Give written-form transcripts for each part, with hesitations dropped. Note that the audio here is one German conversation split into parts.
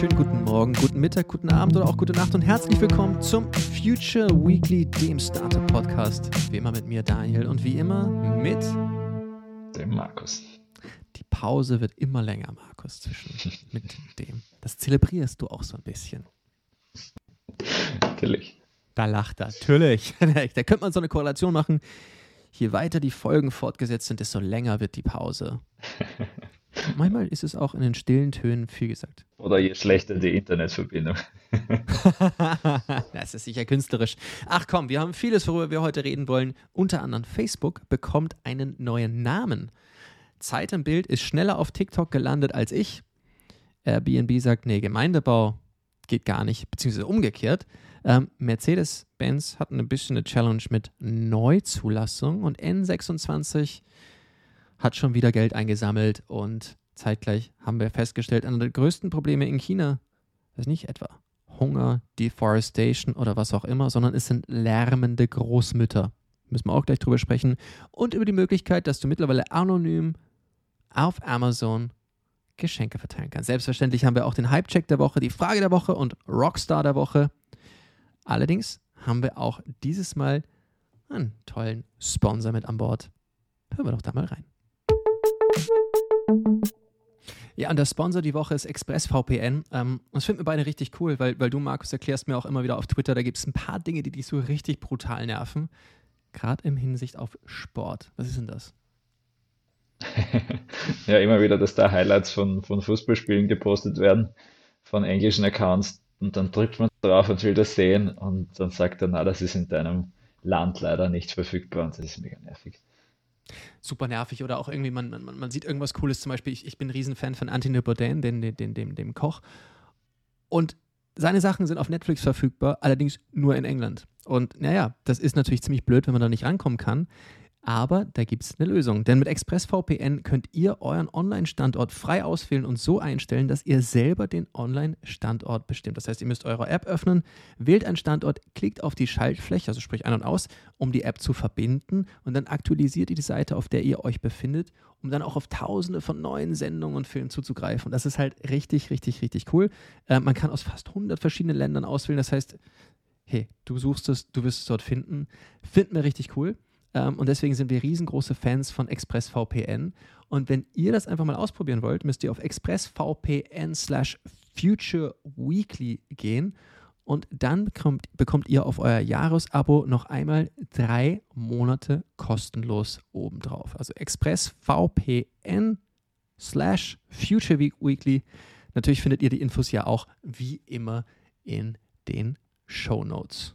wunderschönen guten Morgen, guten Mittag, guten Abend oder auch gute Nacht und herzlich willkommen zum Future Weekly, dem Startup-Podcast. Wie immer mit mir, Daniel, und wie immer mit dem Markus. Die Pause wird immer länger, Markus, zwischen mit dem. Das zelebrierst du auch so ein bisschen. Natürlich. Da lacht er, natürlich. Da könnte man so eine Korrelation machen. Je weiter die Folgen fortgesetzt sind, desto länger wird die Pause. Manchmal ist es auch in den stillen Tönen viel gesagt. Oder je schlechter die Internetverbindung. Das ist sicher künstlerisch. Ach komm, wir haben vieles, worüber wir heute reden wollen. Unter anderem Facebook bekommt einen neuen Namen. Zeit im Bild ist schneller auf TikTok gelandet als ich. Airbnb sagt, nee, Gemeindebau geht gar nicht, beziehungsweise umgekehrt. Mercedes-Benz hat ein bisschen eine Challenge mit Neuzulassung und N26 hat schon wieder Geld eingesammelt und zeitgleich haben wir festgestellt, einer der größten Probleme in China ist nicht etwa Hunger, Deforestation oder was auch immer, sondern es sind lärmende Großmütter. Müssen wir auch gleich drüber sprechen. Und über die Möglichkeit, dass du mittlerweile anonym auf Amazon Geschenke verteilen kannst. Selbstverständlich haben wir auch den Hype-Check der Woche, die Frage der Woche und Rockstar der Woche. Allerdings haben wir auch dieses Mal einen tollen Sponsor mit an Bord. Hören wir doch da mal rein. Ja, und der Sponsor die Woche ist ExpressVPN. Das finden wir beide richtig cool, weil du, Markus, erklärst mir auch immer wieder auf Twitter, da gibt es ein paar Dinge, die dich so richtig brutal nerven. Gerade im Hinsicht auf Sport. Was ist denn das? Ja, immer wieder, dass da Highlights von Fußballspielen gepostet werden, von englischen Accounts. Und dann drückt man drauf und will das sehen. Und dann sagt er, na, das ist in deinem Land leider nicht verfügbar. Und das ist mega nervig. Super nervig oder auch irgendwie, man sieht irgendwas Cooles, zum Beispiel, ich bin ein Riesenfan von Anthony Bourdain, dem Koch, und seine Sachen sind auf Netflix verfügbar, allerdings nur in England. Und naja, das ist natürlich ziemlich blöd, wenn man da nicht rankommen kann, aber da gibt es eine Lösung, denn mit ExpressVPN könnt ihr euren Online-Standort frei auswählen und so einstellen, dass ihr selber den Online-Standort bestimmt. Das heißt, ihr müsst eure App öffnen, wählt einen Standort, klickt auf die Schaltfläche, also sprich ein und aus, um die App zu verbinden und dann aktualisiert ihr die Seite, auf der ihr euch befindet, um dann auch auf tausende von neuen Sendungen und Filmen zuzugreifen. Und das ist halt richtig, richtig, richtig cool. Man kann aus fast 100 verschiedenen Ländern auswählen, das heißt, hey, du suchst es, du wirst es dort finden. Finden wir richtig cool. Und deswegen sind wir riesengroße Fans von ExpressVPN. Und wenn ihr das einfach mal ausprobieren wollt, müsst ihr auf expressvpn/futureweekly gehen und dann bekommt ihr auf euer Jahresabo noch einmal 3 Monate kostenlos obendrauf. Also expressvpn/futureweekly. Natürlich findet ihr die Infos ja auch wie immer in den Shownotes.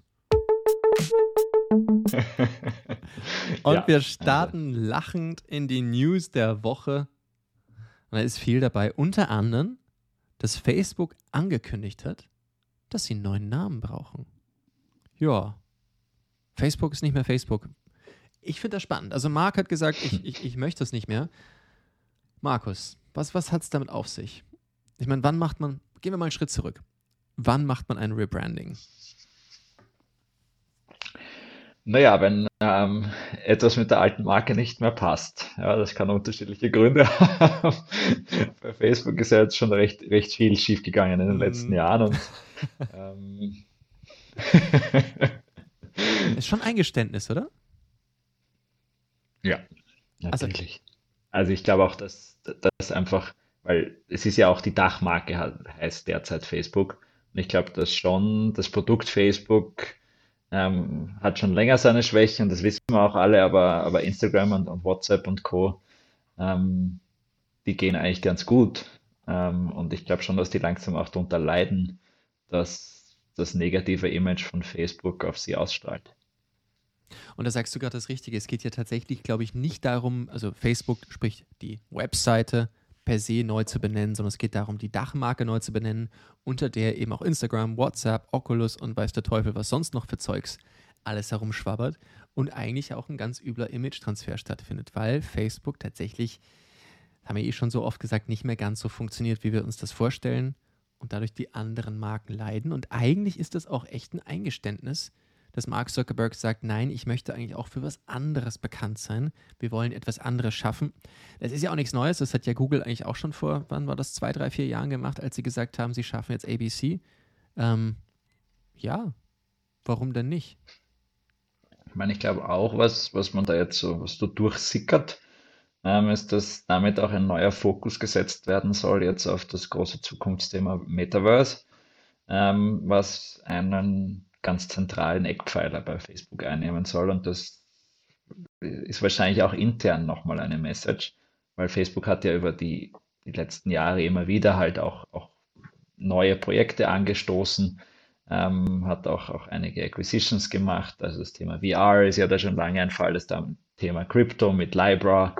Und Ja, wir also starten lachend in die News der Woche. Und da ist viel dabei. Unter anderem, dass Facebook angekündigt hat, dass sie einen neuen Namen brauchen. Ja, Facebook ist nicht mehr Facebook. Ich finde das spannend. Also Marc hat gesagt, ich möchte das nicht mehr. Markus, was hat es damit auf sich? Ich meine, gehen wir mal einen Schritt zurück. Wann macht man ein Rebranding? naja, wenn etwas mit der alten Marke nicht mehr passt. Ja, das kann unterschiedliche Gründe haben. Bei Facebook ist ja jetzt schon recht viel schiefgegangen in den letzten Hm, Jahren und ähm, ist schon ein Eingeständnis, oder? ja, Also, natürlich. Also ich glaube auch, dass das einfach, weil es ist ja auch die Dachmarke heißt derzeit Facebook. Und ich glaube, dass schon das Produkt Facebook hat schon länger seine Schwächen, das wissen wir auch alle, aber Instagram und WhatsApp und Co. Ähm, die gehen eigentlich ganz gut. Und ich glaube schon, dass die langsam auch darunter leiden, dass das negative Image von Facebook auf sie ausstrahlt. und da sagst du gerade das Richtige. Es geht ja tatsächlich, glaube ich, nicht darum, also Facebook, sprich die Webseite per se neu zu benennen, sondern es geht darum, die Dachmarke neu zu benennen, unter der eben auch Instagram, WhatsApp, Oculus und weiß der Teufel, was sonst noch für Zeugs alles herumschwabbert und eigentlich auch ein ganz übler Image-Transfer stattfindet, weil Facebook tatsächlich, das haben wir schon so oft gesagt, nicht mehr ganz so funktioniert, wie wir uns das vorstellen und dadurch die anderen Marken leiden. Und eigentlich ist das auch echt ein Eingeständnis, dass Mark Zuckerberg sagt, nein, ich möchte eigentlich auch für was anderes bekannt sein. Wir wollen etwas anderes schaffen. Das ist ja auch nichts Neues, das hat ja Google eigentlich auch schon vor, wann war das, 2, 3, 4 Jahren gemacht, als sie gesagt haben, sie schaffen jetzt ABC. Ja, warum denn nicht? Ich meine, ich glaube auch, was man da jetzt so, was da durchsickert, ist, dass damit auch ein neuer Fokus gesetzt werden soll, jetzt auf das große Zukunftsthema Metaverse, was einen ganz zentralen Eckpfeiler bei Facebook einnehmen soll. Und das ist wahrscheinlich auch intern nochmal eine Message, weil Facebook hat ja über die letzten Jahre immer wieder halt auch neue Projekte angestoßen, hat auch einige Acquisitions gemacht. Also das Thema VR ist ja da schon lange ein Fall. Das Thema Crypto mit Libra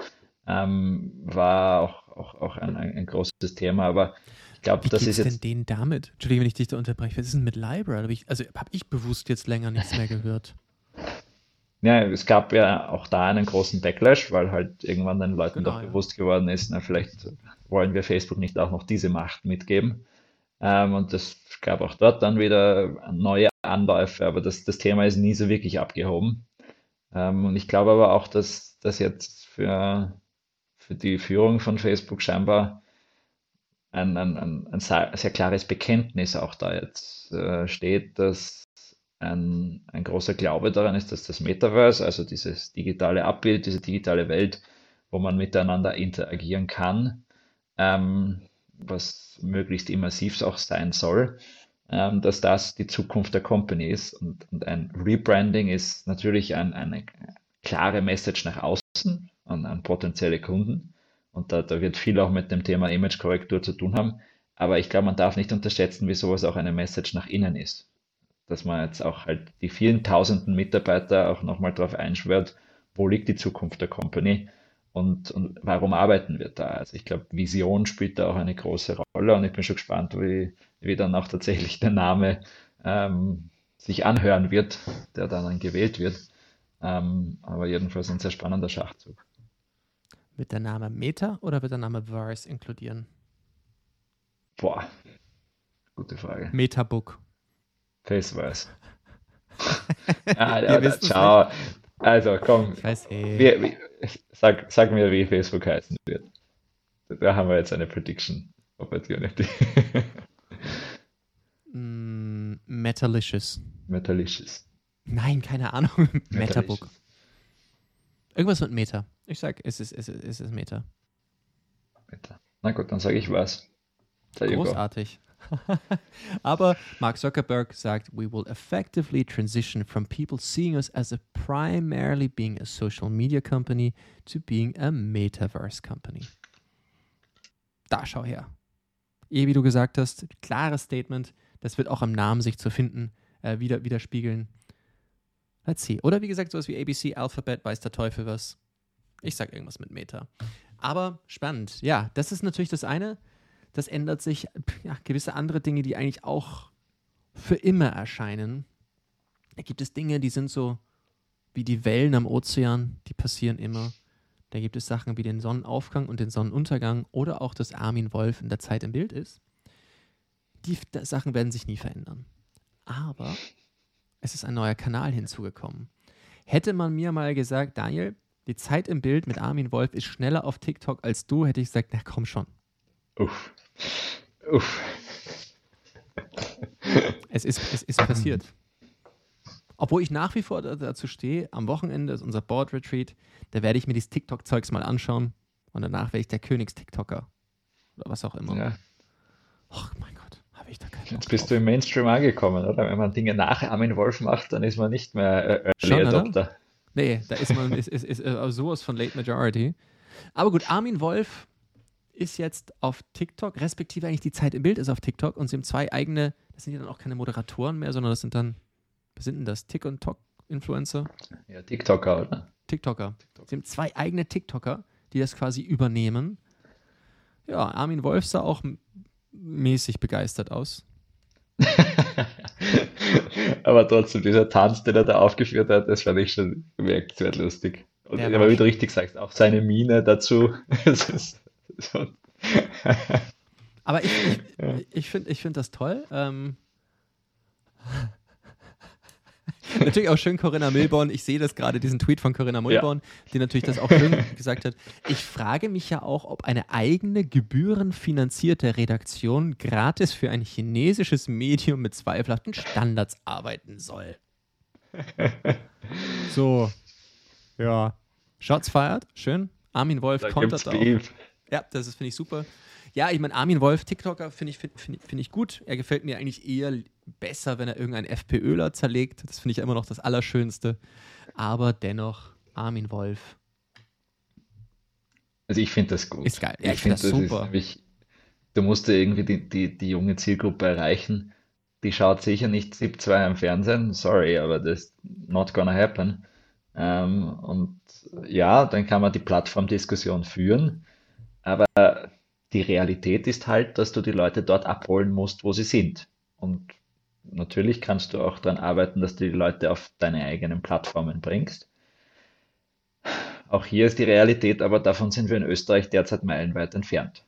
war auch ein großes Thema. Aber ich glaube, Wie das ist geht's denn jetzt, denen damit? Entschuldigung, wenn ich dich da unterbreche. Was ist denn mit Libra? Also habe ich bewusst jetzt länger nichts mehr gehört. ja, es gab ja auch da einen großen Backlash, weil halt irgendwann den Leuten doch Genau, ja. bewusst geworden ist, na, vielleicht wollen wir Facebook nicht auch noch diese Macht mitgeben. Und es gab auch dort dann wieder neue Anläufe, aber das Thema ist nie so wirklich abgehoben. Und ich glaube aber auch, dass das jetzt für die Führung von Facebook scheinbar ein sehr klares Bekenntnis auch da jetzt steht, dass ein großer Glaube daran ist, dass das Metaverse, also dieses digitale Abbild, diese digitale Welt, wo man miteinander interagieren kann, ähm, was möglichst immersiv auch sein soll, dass das die Zukunft der Company ist. Und ein Rebranding ist natürlich eine klare Message nach außen an potenzielle Kunden. Und da wird viel auch mit dem Thema Image-Korrektur zu tun haben. Aber ich glaube, man darf nicht unterschätzen, wie sowas auch eine Message nach innen ist. Dass man jetzt auch halt die vielen tausenden Mitarbeiter auch nochmal darauf einschwört, wo liegt die Zukunft der Company und warum arbeiten wir da. Also ich glaube, Vision spielt da auch eine große Rolle und ich bin schon gespannt, wie dann auch tatsächlich der Name sich anhören wird, der dann gewählt wird. Aber jedenfalls ein sehr spannender Schachzug. Wird der Name Meta oder wird der Name Verse inkludieren? Boah, gute Frage. Metabook. Faceverse. Ja, Ihr wisst es nicht. ciao. Also komm, Ich weiß wie, wie, sag mir, wie Facebook heißen wird. Da haben wir jetzt eine Prediction Opportunity. Metalicious. Metalicious. Nein, keine Ahnung. Metabook. Metalicious. Irgendwas mit Meta. Ich sag, es ist Meta. Meta. Na gut, dann sage ich was. There you go. Großartig. Aber Mark Zuckerberg sagt, we will effectively transition from people seeing us as a primarily being a social media company to being a metaverse company. Da schau her. Wie du gesagt hast, klares Statement, das wird auch im Namen sich zu finden, widerspiegeln. Let's see. Oder wie gesagt, sowas wie ABC, Alphabet, weiß der Teufel was. Ich sag irgendwas mit Meta. Aber spannend. Ja, das ist natürlich das eine. Das ändert sich, ja, gewisse andere Dinge, die eigentlich auch für immer erscheinen. Da gibt es Dinge, die sind so wie die Wellen am Ozean, die passieren immer. Da gibt es Sachen wie den Sonnenaufgang und den Sonnenuntergang oder auch, dass Armin Wolf in der Zeit im Bild ist. Die Sachen werden sich nie verändern. Aber es ist ein neuer Kanal hinzugekommen. Hätte man mir mal gesagt, Daniel, die Zeit im Bild mit Armin Wolf ist schneller auf TikTok als du, hätte ich gesagt, na komm schon. Uff. Uff. Es ist passiert. Obwohl ich nach wie vor dazu stehe, am Wochenende ist unser Board-Retreat, da werde ich mir dieses TikTok-Zeugs mal anschauen und danach werde ich der Königs-TikToker. Oder was auch immer. Ja, Ach mein Gott, habe ich da keinen Bock jetzt bist du drauf. im Mainstream angekommen, oder? Wenn man Dinge nach Armin Wolf macht, dann ist man nicht mehr Early Schon, oder? Adopter. Nee, da ist man ist sowas von Late Majority. Aber gut, Armin Wolf ist jetzt auf TikTok, respektive eigentlich die Zeit im Bild ist auf TikTok und sie haben 2 eigene, das sind ja dann auch keine Moderatoren mehr, sondern das sind dann, was sind denn das? Tick- und Tok-Influencer? Ja, TikToker, oder? TikToker. Sie haben 2 eigene TikToker, die das quasi übernehmen. Ja, Armin Wolf sah auch mäßig begeistert aus. Aber trotzdem, dieser Tanz, den er da aufgeführt hat, das fand ich schon bemerkenswert lustig. Und Der aber war wie du richtig sagst, auch seine Miene dazu. Es ist so, Aber ich, ja. ich finde das toll. Natürlich auch schön Corinna Milborn. Ich sehe das gerade, diesen Tweet von Corinna Milborn, die natürlich das auch schön gesagt hat. Ich frage mich ja auch, ob eine eigene gebührenfinanzierte Redaktion gratis für ein chinesisches Medium mit zweifelhaften Standards arbeiten soll. So, ja. Shots fired, schön. Armin Wolf Da kontert gibt's auch. Beef. Ja, das finde ich super. Ja, ich meine, Armin Wolf, TikToker, finde ich gut. Er gefällt mir eigentlich eher besser, wenn er irgendeinen FPÖler zerlegt. Das finde ich immer noch das Allerschönste. Aber dennoch, Armin Wolf. Also ich finde das gut. Ist geil. Ja, ich finde das Ist super. nämlich, du musst ja irgendwie die junge Zielgruppe erreichen. Die schaut sicher nicht ZIP 2 am Fernsehen. Sorry, aber das ist not gonna happen. Und ja, dann kann man die Plattformdiskussion führen. Aber die Realität ist halt, dass du die Leute dort abholen musst, wo sie sind. Und natürlich kannst du auch daran arbeiten, dass du die Leute auf deine eigenen Plattformen bringst. Auch hier ist die Realität, aber davon sind wir in Österreich derzeit meilenweit entfernt.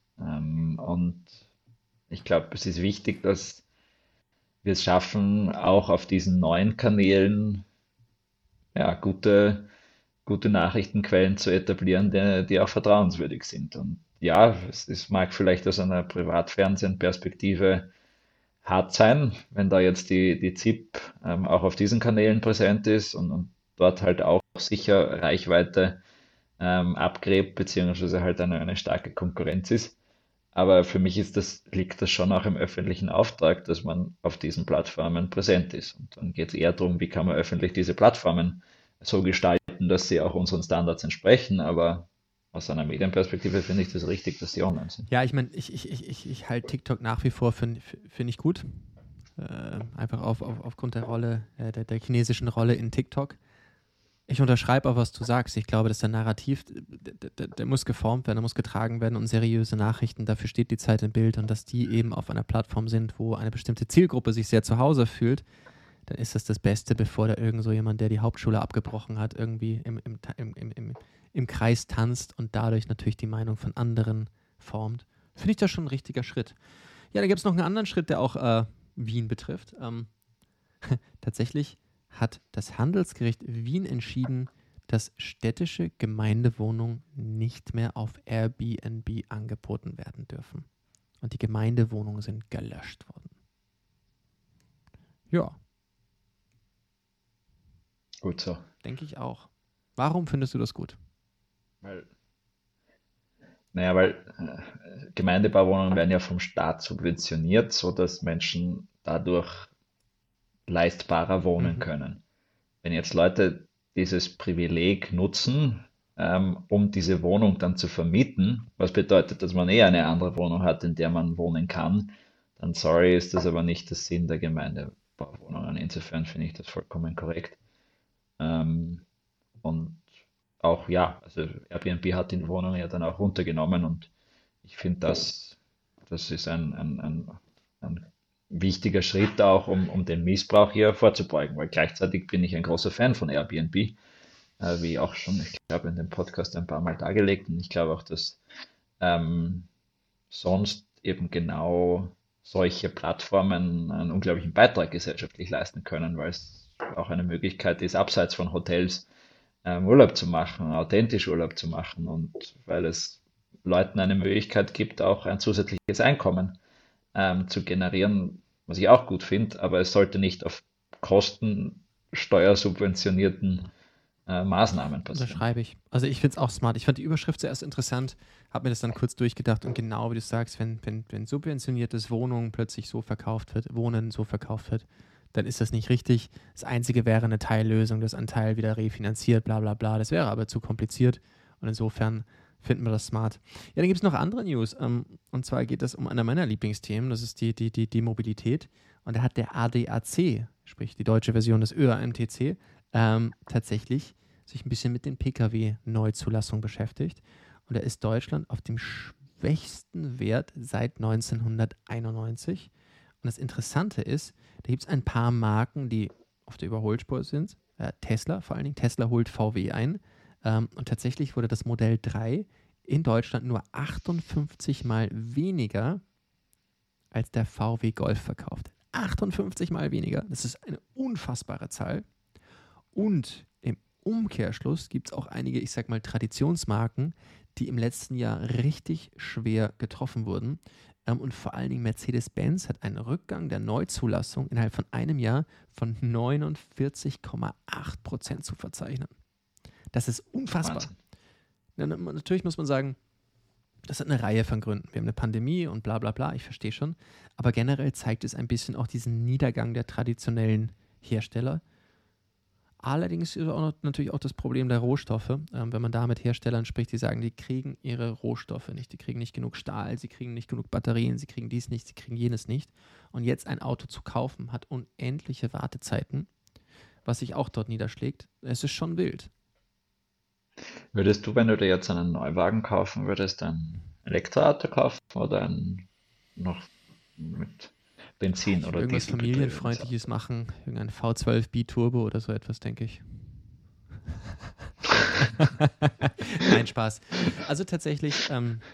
Und ich glaube, es ist wichtig, dass wir es schaffen, auch auf diesen neuen Kanälen ja, gute Nachrichtenquellen zu etablieren, die auch vertrauenswürdig sind. Und ja, es mag vielleicht aus einer Privatfernsehen-Perspektive hart sein, wenn da jetzt die ZIP auch auf diesen Kanälen präsent ist und dort halt auch sicher Reichweite abgräbt, beziehungsweise halt eine starke Konkurrenz ist. Aber für mich liegt das schon auch im öffentlichen Auftrag, dass man auf diesen Plattformen präsent ist. Und dann geht es eher darum, wie kann man öffentlich diese Plattformen so gestalten, dass sie auch unseren Standards entsprechen. Aber aus einer Medienperspektive finde ich das richtig, dass sie online sind. Ja, ich meine, ich halte TikTok nach wie vor finde ich gut. Einfach aufgrund der Rolle, der chinesischen Rolle in TikTok. Ich unterschreibe auch, was du sagst. Ich glaube, dass der Narrativ, der muss geformt werden, der muss getragen werden und seriöse Nachrichten, dafür steht die Zeit im Bild und dass die eben auf einer Plattform sind, wo eine bestimmte Zielgruppe sich sehr zu Hause fühlt, dann ist das Beste, bevor da irgend so jemand, der die Hauptschule abgebrochen hat, irgendwie im Kreis tanzt und dadurch natürlich die Meinung von anderen formt. Finde ich das schon ein richtiger Schritt. Ja, da gibt es noch einen anderen Schritt, der auch Wien betrifft. Tatsächlich hat das Handelsgericht Wien entschieden, dass städtische Gemeindewohnungen nicht mehr auf Airbnb angeboten werden dürfen. Und die Gemeindewohnungen sind gelöscht worden. Ja. Gut so. Denke ich auch. Warum findest du das gut? Weil, weil Gemeindebauwohnungen werden ja vom Staat subventioniert, sodass Menschen dadurch leistbarer wohnen Mhm. können. Wenn jetzt Leute dieses Privileg nutzen, um diese Wohnung dann zu vermieten, was bedeutet, dass man eher eine andere Wohnung hat, in der man wohnen kann, dann sorry, ist das aber nicht der Sinn der Gemeindebauwohnungen. Insofern finde ich das vollkommen korrekt. Ähm, und auch, ja, also Airbnb hat die Wohnung ja dann auch runtergenommen und ich finde, das ist ein wichtiger Schritt auch, um den Missbrauch hier vorzubeugen, weil gleichzeitig bin ich ein großer Fan von Airbnb, wie auch schon, ich glaube, in dem Podcast ein paar Mal dargelegt und ich glaube auch, dass ähm, sonst eben genau solche Plattformen einen unglaublichen Beitrag gesellschaftlich leisten können, weil es auch eine Möglichkeit ist, abseits von Hotels Urlaub zu machen, authentisch Urlaub zu machen und weil es Leuten eine Möglichkeit gibt, auch ein zusätzliches Einkommen zu generieren, was ich auch gut finde, aber es sollte nicht auf Kosten steuersubventionierten Maßnahmen passieren. Unterschreibe ich. Also ich finde es auch smart. Ich fand die Überschrift zuerst interessant, habe mir das dann kurz durchgedacht und genau wie du sagst, wenn subventioniertes Wohnen plötzlich so verkauft wird, Wohnen so verkauft wird, dann ist das nicht richtig. Das Einzige wäre eine Teillösung, dass ein Teil wieder refinanziert, bla bla bla. Das wäre aber zu kompliziert und insofern finden wir das smart. Ja, dann gibt es noch andere News. Und zwar geht es um einer meiner Lieblingsthemen, das ist die Mobilität. Und da hat der ADAC, sprich die deutsche Version des ÖAMTC, tatsächlich sich ein bisschen mit den Pkw-Neuzulassungen beschäftigt. Und da ist Deutschland auf dem schwächsten Wert seit 1991. Und das Interessante ist, da gibt es ein paar Marken, die auf der Überholspur sind. Tesla vor allen Dingen. Tesla holt VW ein. Und tatsächlich wurde das Modell 3 in Deutschland nur 58 Mal weniger als der VW Golf verkauft. 58 Mal weniger. Das ist eine unfassbare Zahl. Und im Umkehrschluss gibt es auch einige, ich sag mal, Traditionsmarken, die im letzten Jahr richtig schwer getroffen wurden. Und vor allen Dingen Mercedes-Benz hat einen Rückgang der Neuzulassung innerhalb von einem Jahr von 49,8% zu verzeichnen. Das ist unfassbar. Wahnsinn. Natürlich muss man sagen, das hat eine Reihe von Gründen. Wir haben eine Pandemie und bla bla bla, ich verstehe schon. Aber generell zeigt es ein bisschen auch diesen Niedergang der traditionellen Hersteller. Allerdings ist natürlich auch das Problem der Rohstoffe. Wenn man da mit Herstellern spricht, die sagen, die kriegen ihre Rohstoffe nicht. Die kriegen nicht genug Stahl, sie kriegen nicht genug Batterien, sie kriegen dies nicht, sie kriegen jenes nicht. Und jetzt ein Auto zu kaufen, hat unendliche Wartezeiten, was sich auch dort niederschlägt. Es ist schon wild. Würdest du, wenn du dir jetzt einen Neuwagen kaufen würdest, ein Elektroauto kaufen oder ein noch mit Benzin Ich will oder irgendwas Dieselbetriebenes Familienfreundliches Auto? machen. Irgendein V12 Biturbo oder so etwas, denke ich. Nein, Spaß. Also tatsächlich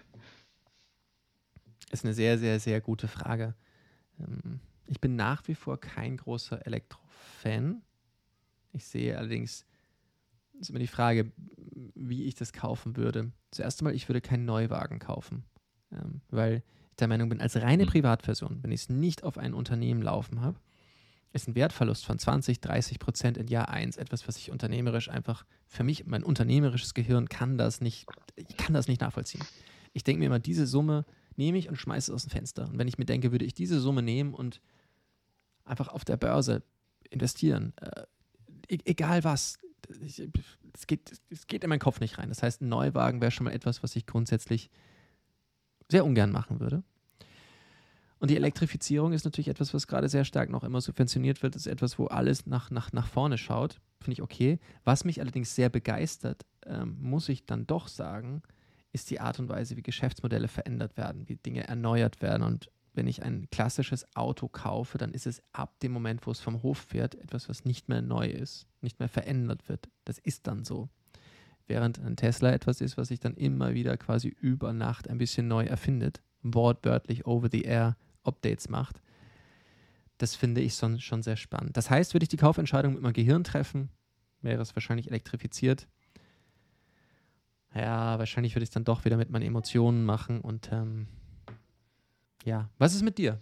ist eine sehr, sehr, sehr gute Frage. Ich bin nach wie vor kein großer Elektro-Fan. Ich sehe allerdings, ist immer die Frage, wie ich das kaufen würde. Zuerst einmal, ich würde keinen Neuwagen kaufen, weil ich der Meinung bin, als reine Hm. Privatperson, wenn ich es nicht auf ein Unternehmen laufen habe, ist ein Wertverlust von 20-30% in Jahr 1 etwas, was ich unternehmerisch einfach, für mich, mein unternehmerisches Gehirn kann das nicht nachvollziehen. Ich denke mir immer, diese Summe nehme ich und schmeiße es aus dem Fenster. Und wenn ich mir denke, würde ich diese Summe nehmen und einfach auf der Börse investieren, egal was, es geht in meinen Kopf nicht rein. Das heißt, ein Neuwagen wäre schon mal etwas, was ich grundsätzlich sehr ungern machen würde. Und die Elektrifizierung ist natürlich etwas, was gerade sehr stark noch immer subventioniert wird. Das ist etwas, wo alles nach vorne schaut. Finde ich okay. Was mich allerdings sehr begeistert, muss ich dann doch sagen, ist die Art und Weise, wie Geschäftsmodelle verändert werden, wie Dinge erneuert werden. Und wenn ich ein klassisches Auto kaufe, dann ist es ab dem Moment, wo es vom Hof fährt, etwas, was nicht mehr neu ist, nicht mehr verändert wird. Das ist dann so. Während ein Tesla etwas ist, was sich dann immer wieder quasi über Nacht ein bisschen neu erfindet, wortwörtlich over-the-air Updates macht. Das finde ich schon sehr spannend. Das heißt, würde ich die Kaufentscheidung mit meinem Gehirn treffen, wäre es wahrscheinlich elektrifiziert. Ja, wahrscheinlich würde ich es dann doch wieder mit meinen Emotionen machen. Und ja, was ist mit dir?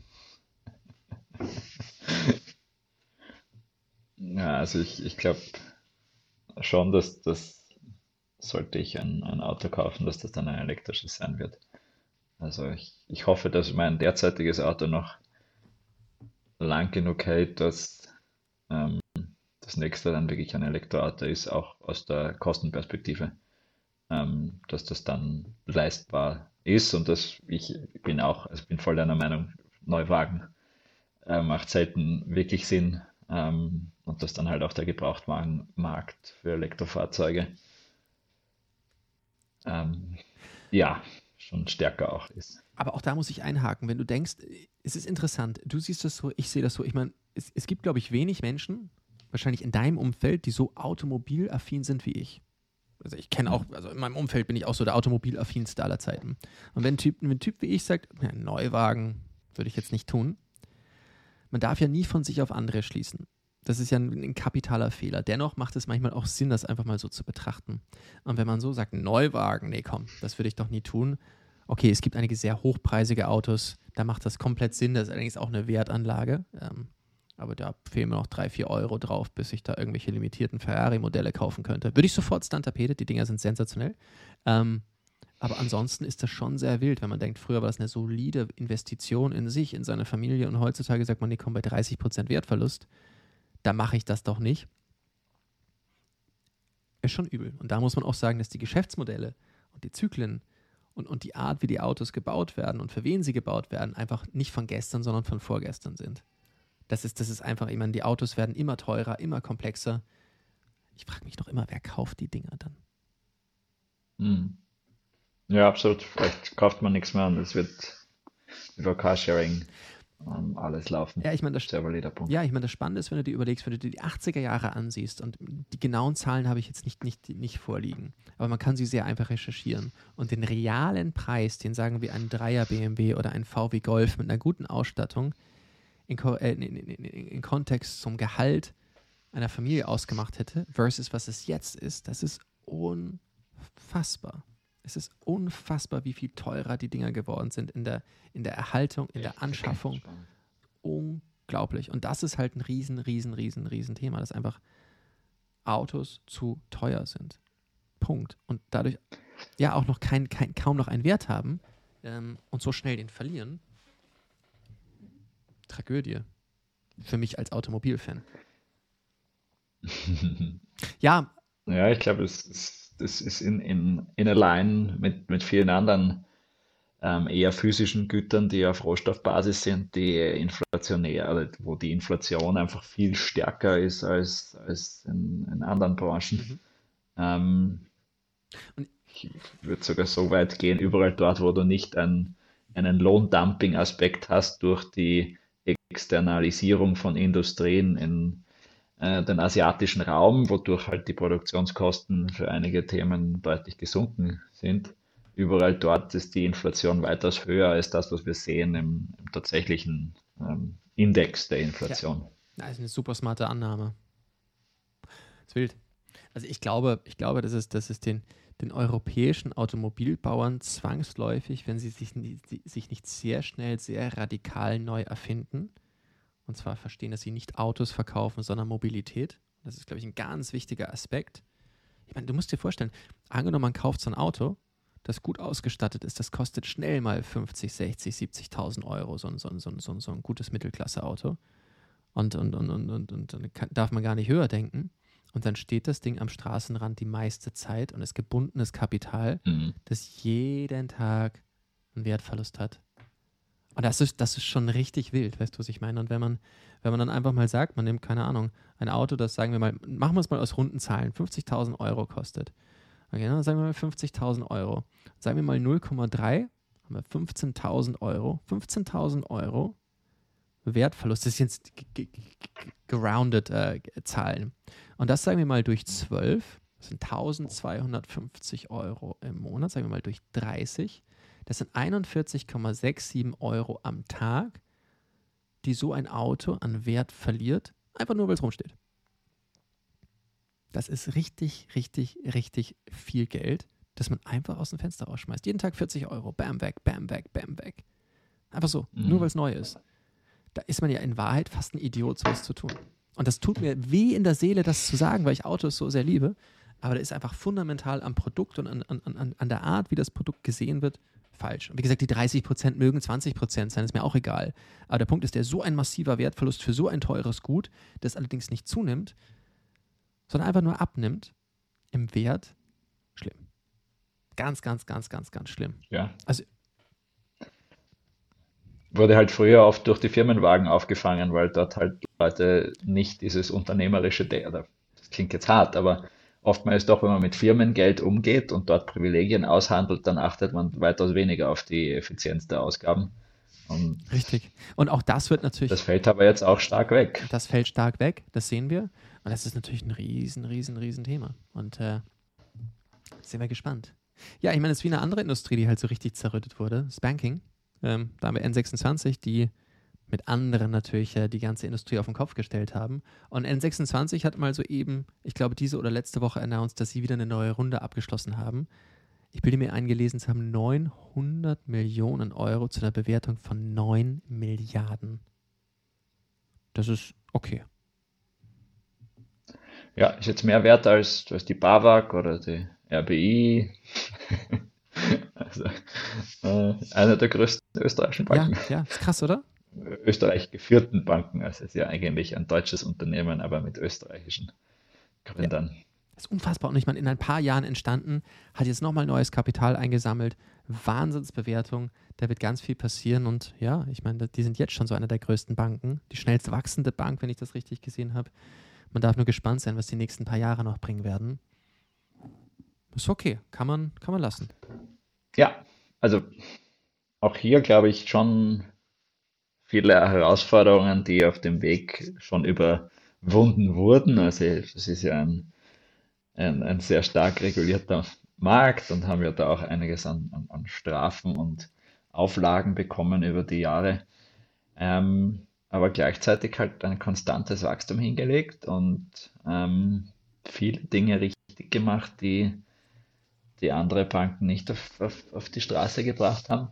Ja, also ich glaube schon, dass das sollte ich ein Auto kaufen, dass das dann ein elektrisches sein wird. Also ich hoffe, dass mein derzeitiges Auto noch lang genug hält, dass ähm, das nächste dann wirklich ein Elektroauto ist, auch aus der Kostenperspektive, dass das dann leistbar ist und dass ich bin auch, also bin voll deiner Meinung, Neuwagen macht selten wirklich Sinn, und dass dann halt auch der Gebrauchtwagenmarkt für Elektrofahrzeuge ähm, ja schon stärker auch ist. Aber auch da muss ich einhaken, wenn du denkst, es ist interessant, du siehst das so, ich sehe das so. Ich meine, es gibt, glaube ich, wenig Menschen, wahrscheinlich in deinem Umfeld, die so automobilaffin sind wie ich. Also ich kenne auch, also in meinem Umfeld bin ich auch so der automobilaffinste aller Zeiten. Und wenn ein Typ wie ich sagt, ja, Neuwagen würde ich jetzt nicht tun, man darf ja nie von sich auf andere schließen. Das ist ja ein kapitaler Fehler. Dennoch macht es manchmal auch Sinn, das einfach mal so zu betrachten. Und wenn man so sagt, Neuwagen, nee, komm, das würde ich doch nie tun. Okay, es gibt einige sehr hochpreisige Autos, da macht das komplett Sinn. Das ist allerdings auch eine Wertanlage. Aber da fehlen mir noch 3-4 Euro drauf, bis ich da irgendwelche limitierten Ferrari-Modelle kaufen könnte. Würde ich sofort Stantapete, die Dinger sind sensationell. Aber ansonsten ist das schon sehr wild, wenn man denkt, früher war das eine solide Investition in sich, in seine Familie und heutzutage sagt man, nee, komm, bei 30% Wertverlust, da mache ich das doch nicht. Ist schon übel. Und da muss man auch sagen, dass die Geschäftsmodelle und die Zyklen und die Art, wie die Autos gebaut werden und für wen sie gebaut werden, einfach nicht von gestern, sondern von vorgestern sind. Das ist einfach, ich meine, die Autos werden immer teurer, immer komplexer. Ich frage mich noch immer, wer kauft die Dinger dann? Hm. Ja, absolut. Vielleicht kauft man nichts mehr und es wird über Carsharing alles laufen. Ja, ich meine, Sehr valider Punkt. das Spannende ist, wenn du dir überlegst, wenn du dir die 80er Jahre ansiehst und die genauen Zahlen habe ich jetzt nicht vorliegen, aber man kann sie sehr einfach recherchieren und den realen Preis, den sagen wir ein Dreier BMW oder ein VW Golf mit einer guten Ausstattung in Kontext zum Gehalt einer Familie ausgemacht hätte, versus was es jetzt ist, das ist unfassbar. Es ist unfassbar, wie viel teurer die Dinger geworden sind in der Erhaltung, in der Anschaffung. Spannend. Unglaublich. Und das ist halt ein riesen Thema, dass einfach Autos zu teuer sind. Punkt. Und dadurch ja auch noch kaum noch einen Wert haben und so schnell den verlieren. Tragödie. Für mich als Automobilfan. Ja, Ja, ich glaube, das ist in Align mit vielen anderen eher physischen Gütern, die auf Rohstoffbasis sind, die inflationär, oder wo die Inflation einfach viel stärker ist als in anderen Branchen. mhm. Ähm, Und Ich würde sogar so weit gehen, überall dort, wo du nicht einen Lohndumping-Aspekt hast durch die Externalisierung von Industrien in den asiatischen Raum, wodurch halt die Produktionskosten für einige Themen deutlich gesunken sind. Überall dort ist die Inflation weitaus höher als das, was wir sehen im tatsächlichen Index der ja, Inflation. das ist eine super smarte Annahme. Das ist wild. Also das ist den europäischen Automobilbauern zwangsläufig, wenn sie sich nicht sehr schnell, sehr radikal neu erfinden, und zwar verstehen, dass sie nicht Autos verkaufen, sondern Mobilität. Das ist, glaube ich, ein ganz wichtiger Aspekt. Ich meine, du musst dir vorstellen, angenommen, man kauft so ein Auto, das gut ausgestattet ist, das kostet schnell mal 50, 60, 70.000 Euro, so ein gutes Mittelklasse-Auto. Und dann darf man gar nicht höher denken. Und dann steht das Ding am Straßenrand die meiste Zeit und ist gebundenes Kapital, Mhm. das jeden Tag einen Wertverlust hat. Und das ist schon richtig wild, weißt du, was ich meine? Und wenn man dann einfach mal sagt, man nimmt, keine Ahnung, ein Auto, das, sagen wir mal, machen wir es mal aus runden Zahlen, 50.000 Euro kostet. Okay, dann sagen wir mal 50.000 Euro. Sagen wir mal 0,3, haben wir 15.000 Euro. 15.000 Euro Wertverlust, das sind jetzt gerounded Zahlen. Und das sagen wir mal durch 12, das sind 1.250 Euro im Monat, sagen wir mal durch 30, das sind 41,67 Euro am Tag, die so ein Auto an Wert verliert, einfach nur, weil es rumsteht. Das ist richtig viel Geld, das man einfach aus dem Fenster rausschmeißt. Jeden Tag 40 Euro, bam, weg, bam, weg, bam, weg. Einfach so, nur weil Mhm. es neu ist. Da ist man ja in Wahrheit fast ein Idiot, sowas zu tun. Und das tut mir weh in der Seele, das zu sagen, weil ich Autos so sehr liebe. Aber da ist einfach fundamental am Produkt und an der Art, wie das Produkt gesehen wird, falsch. Und wie gesagt, die 30% mögen 20% sein, ist mir auch egal. Aber der Punkt ist, der so ein massiver Wertverlust für so ein teures Gut, das allerdings nicht zunimmt, sondern einfach nur abnimmt, im Wert, schlimm. Ganz schlimm. Ja. Also, Wurde halt früher oft durch die Firmenwagen aufgefangen, weil dort halt Leute nicht dieses unternehmerische, oder das klingt jetzt hart, aber oftmals doch, wenn man mit Firmengeld umgeht und dort Privilegien aushandelt, dann achtet man weitaus weniger auf die Effizienz der Ausgaben. Und richtig. Und auch das wird das natürlich, fällt aber jetzt auch stark weg. das fällt stark weg, das sehen wir. Und das ist natürlich ein riesen Thema. Und sind wir gespannt. Ja, ich meine, es ist wie eine andere Industrie, die halt so richtig zerrüttet wurde. Das Banking. Da haben wir N26, die mit anderen natürlich die ganze Industrie auf den Kopf gestellt haben. Und N26 hat mal soeben, ich glaube, diese oder letzte Woche announced, dass sie wieder eine neue Runde abgeschlossen haben. Ich bilde mir eingelesen, sie haben 900 Millionen Euro zu einer Bewertung von 9 Milliarden. Das ist okay. Ja, ist jetzt mehr wert als die BAWAG oder die RBI. Also, einer der größten österreichischen Ja, Banken. ja, ist krass, oder? Österreich geführten Banken. Also es ist ja eigentlich ein deutsches Unternehmen, aber mit österreichischen Ja, Gründern. das ist unfassbar. Und ich meine, in ein paar Jahren entstanden, hat jetzt nochmal neues Kapital eingesammelt. Wahnsinnsbewertung. Da wird ganz viel passieren. Und ja, ich meine, die sind jetzt schon so eine der größten Banken. Die schnellst wachsende Bank, wenn ich das richtig gesehen habe. Man darf nur gespannt sein, was die nächsten paar Jahre noch bringen werden. Ist okay. Kann man lassen. Ja, also auch hier glaube ich schon viele Herausforderungen, die auf dem Weg schon überwunden wurden. Also es ist ja ein sehr stark regulierter Markt und haben ja da auch einiges an Strafen und Auflagen bekommen über die Jahre. aber gleichzeitig halt ein konstantes Wachstum hingelegt und viele Dinge richtig gemacht, die andere Banken nicht auf die Straße gebracht haben.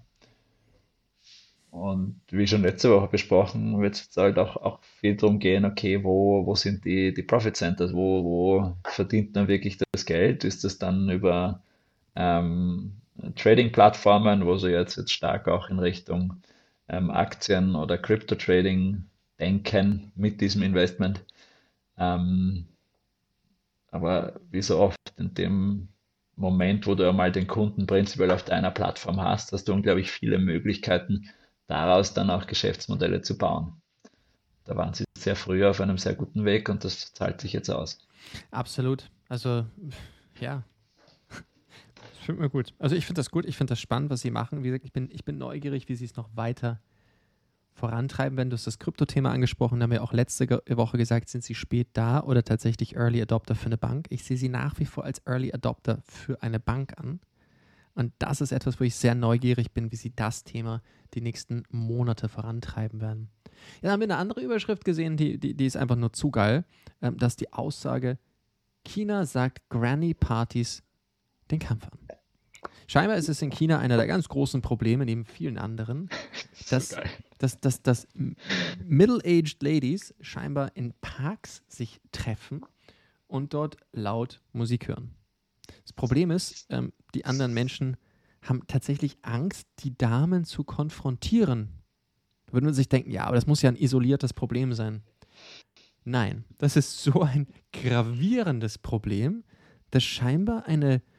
Und wie schon letzte Woche besprochen, wird es jetzt halt auch viel darum gehen, okay, wo sind die Profit Centers, wo verdient man wirklich das Geld? Ist das dann über ähm, Trading-Plattformen, wo sie jetzt stark auch in Richtung Aktien oder Crypto-Trading denken mit diesem Investment? Ähm, aber wie so oft in dem Moment, wo du einmal den Kunden prinzipiell auf deiner Plattform hast, hast du unglaublich viele Möglichkeiten, daraus dann auch Geschäftsmodelle zu bauen. Da waren sie sehr früh auf einem sehr guten Weg und das zahlt sich jetzt aus. Absolut. Also, ja, das finde mir gut. Also ich finde das gut, ich finde das spannend, was sie machen. Wie gesagt, ich bin neugierig, wie sie es noch weiter vorantreiben werden. Du hast das Krypto-Thema angesprochen, da haben wir auch letzte Woche gesagt, sind sie spät da oder tatsächlich Early Adopter für eine Bank? Ich sehe sie nach wie vor als Early Adopter für eine Bank an. Und das ist etwas, wo ich sehr neugierig bin, wie sie das Thema die nächsten Monate vorantreiben werden. Jetzt haben wir eine andere Überschrift gesehen, die ist einfach nur zu geil. Das ist die Aussage, China sagt Granny-Partys den Kampf an. Scheinbar ist es in China einer der ganz großen Probleme, neben vielen anderen, So dass, geil. dass Middle-aged Ladies scheinbar in Parks sich treffen und dort laut Musik hören. Das Problem ist, die anderen Menschen haben tatsächlich Angst, die Damen zu konfrontieren. Da würde man sich denken, ja, aber das muss ja ein isoliertes Problem sein. Nein, das ist so ein gravierendes Problem, dass scheinbar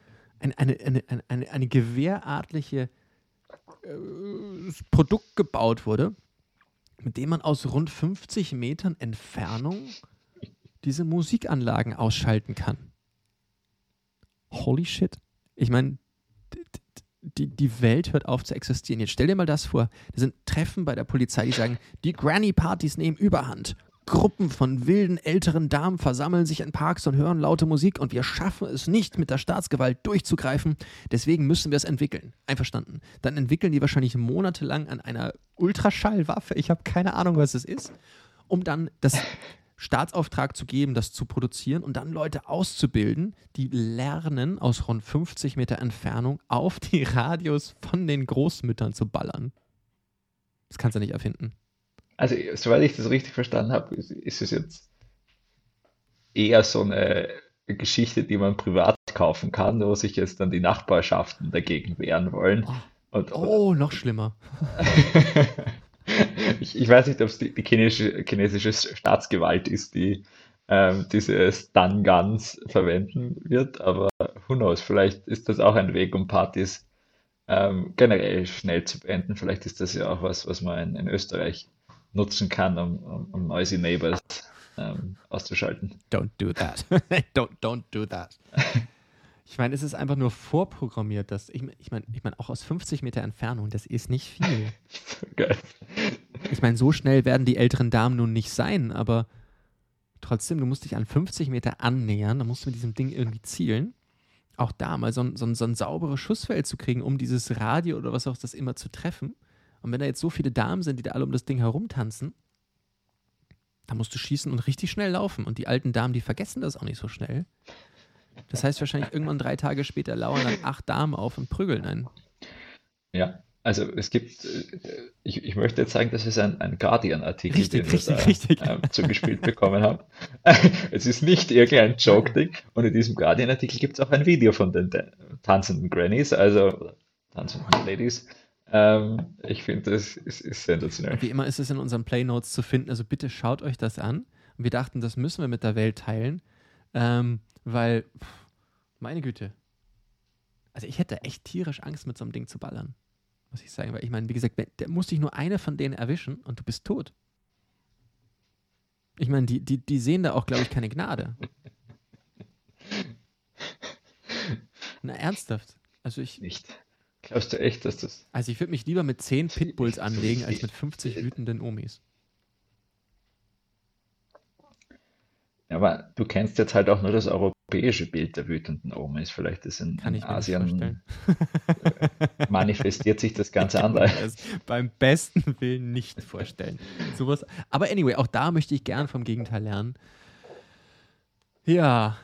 eine gewehrartliche Produkt gebaut wurde, mit dem man aus rund 50 Metern Entfernung diese Musikanlagen ausschalten kann. Holy shit. Ich meine, die Welt hört auf zu existieren. Jetzt stell dir mal das vor. Da sind Treffen bei der Polizei, die sagen, die Granny-Partys nehmen Überhand. Gruppen von wilden älteren Damen versammeln sich in Parks und hören laute Musik und wir schaffen es nicht, mit der Staatsgewalt durchzugreifen. Deswegen müssen wir es entwickeln. Einverstanden. Dann entwickeln die wahrscheinlich monatelang an einer Ultraschallwaffe, ich habe keine Ahnung, was es ist, um dann das Staatsauftrag zu geben, das zu produzieren und dann Leute auszubilden, die lernen, aus rund 50 Meter Entfernung auf die Radios von den Großmüttern zu ballern. Das kannst du nicht erfinden. Also, soweit ich das richtig verstanden habe, ist es jetzt eher so eine Geschichte, die man privat kaufen kann, wo sich jetzt dann die Nachbarschaften dagegen wehren wollen. Oh, Und oh noch schlimmer. ich weiß nicht, ob es die chinesische Staatsgewalt ist, die diese Stun Guns verwenden wird, aber who knows, vielleicht ist das auch ein Weg, um Partys generell schnell zu beenden. Vielleicht ist das ja auch was, was man in Österreich nutzen kann, um noisy neighbors auszuschalten. Don't do that. don't do that. Ich meine, es ist einfach nur vorprogrammiert, dass ich meine, auch aus 50 Meter Entfernung, das ist nicht viel. Geil. Ich meine, so schnell werden die älteren Damen nun nicht sein, aber trotzdem, du musst dich an 50 Meter annähern, dann musst du mit diesem Ding irgendwie zielen. Auch da mal so ein sauberes Schussfeld zu kriegen, um dieses Radio oder was auch das immer zu treffen. Und wenn da jetzt so viele Damen sind, die da alle um das Ding herumtanzen, dann musst du schießen und richtig schnell laufen. Und die alten Damen, die vergessen das auch nicht so schnell. Das heißt wahrscheinlich irgendwann 3 Tage später lauern dann 8 Damen auf und prügeln einen. Ja, also es gibt, ich möchte jetzt sagen, das ist ein Guardian-Artikel, den Richtig, wir da richtig, richtig. zugespielt bekommen haben. Es ist nicht irgendein Nein. Joke-Ding. Und in diesem Guardian-Artikel gibt es auch ein Video von den tanzenden Grannies, also tanzenden Ladies. Ich finde, ist sensationell. Und wie immer ist es in unseren Playnotes zu finden. Also bitte schaut euch das an. Und wir dachten, das müssen wir mit der Welt teilen. Weil, meine Güte. Also ich hätte echt tierisch Angst, mit so einem Ding zu ballern. Muss ich sagen. Weil ich meine, wie gesagt, der muss dich nur eine von denen erwischen und du bist tot. Ich meine, die sehen da auch, glaube ich, keine Gnade. Na, ernsthaft. Nicht. Glaubst du echt, dass das... Also ich würde mich lieber mit 10 Pitbulls So anlegen, als mit 50 wie, wütenden Omis. aber du kennst jetzt halt auch nur das europäische Bild der wütenden Omis. Vielleicht ist Kann in ich mir nicht vorstellen. Asien manifestiert sich das Ich ganz kann andere. mir das beim besten Willen nicht vorstellen. Sowas. Aber anyway, auch da möchte ich gern vom Gegenteil lernen. Ja,